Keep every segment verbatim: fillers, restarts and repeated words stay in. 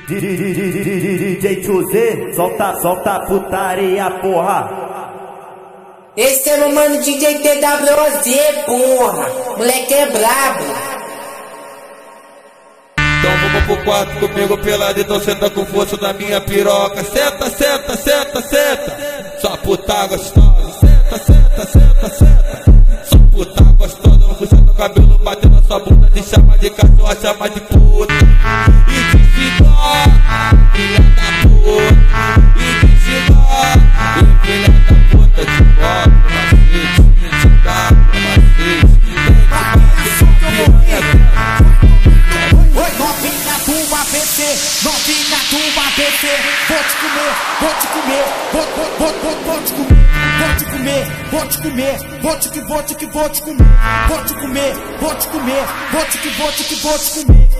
D J José, solta, solta putaria, porra. Esse é meu mano D J T W O Z, porra. Moleque é brabo. Então vamos pro quarto comigo pelado, então senta com força na minha piroca. Senta, senta, senta, senta. Só puta gostosa. Senta, senta, senta, senta. Só puta gostosa, puxando o cabelo, batendo na sua bunda. Te chama de cachorra, chama de puta. E te figó, filha da puta. E te figó, e filha da puta. Te bota no macete, te dá no macete. Oi, novinha do A B C, novinha do A B C, vou te comer, vou te comer, vou, vou, vou, vou, vou te comer, vou te comer, vou te comer, vou te que vou te que vou te comer, vou te comer, vou te comer, vou te que vou te que vou te comer.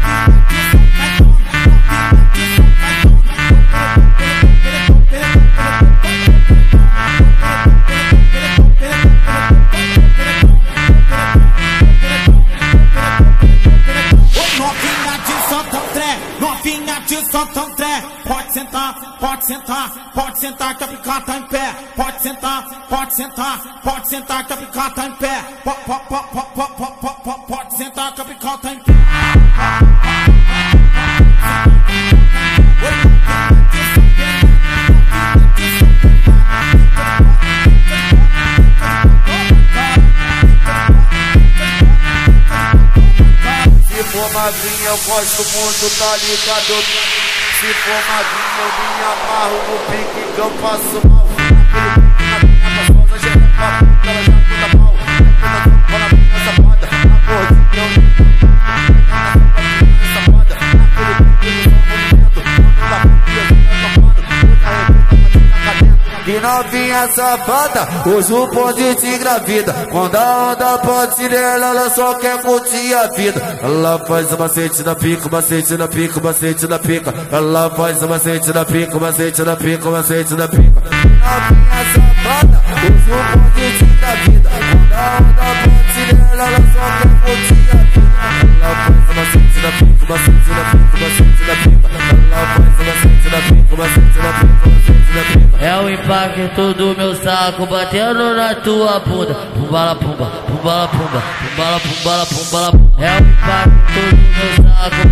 Novinha de Santo André, pode sentar, pode sentar, pode sentar que a pica tá em pé. Pode sentar, pode sentar, pode sentar que a pica tá em pé. Pode, pode, pode, pode, pode, pode, pode sentar que a pica tá em pé. Se for magrinha eu gosto muito, tá ligado? Se for magrinha eu me amarro no pique que eu faço mal. Aquele pique na minha gostosa, já é pra puta, ela já puta mal. Quando a minha safada, a gordinha eu me safada. Aquele pique no movimento, quando ela puta, eu já tô e novinha safada, hoje o bonde te engravida. Quando a onda pode nela, ela só quer curtir a vida. Ela faz o macete na pica, macete na pica, macete na pica. Ela faz o macete na pica, macete na pica, macete na pica. Novinha safada, hoje o bonde te engravida. Quando a onda pode nela, ela só quer curtir a vida. Ela faz o macete na pica, macete na pica, macete na pica. Ela faz o macete na pica, macete na pica, macete na pica. É o impacto do meu saco batendo na tua bunda. Pumbala pumba, pumbala pumba, pumbala pumbala pumbala. É o impacto do meu saco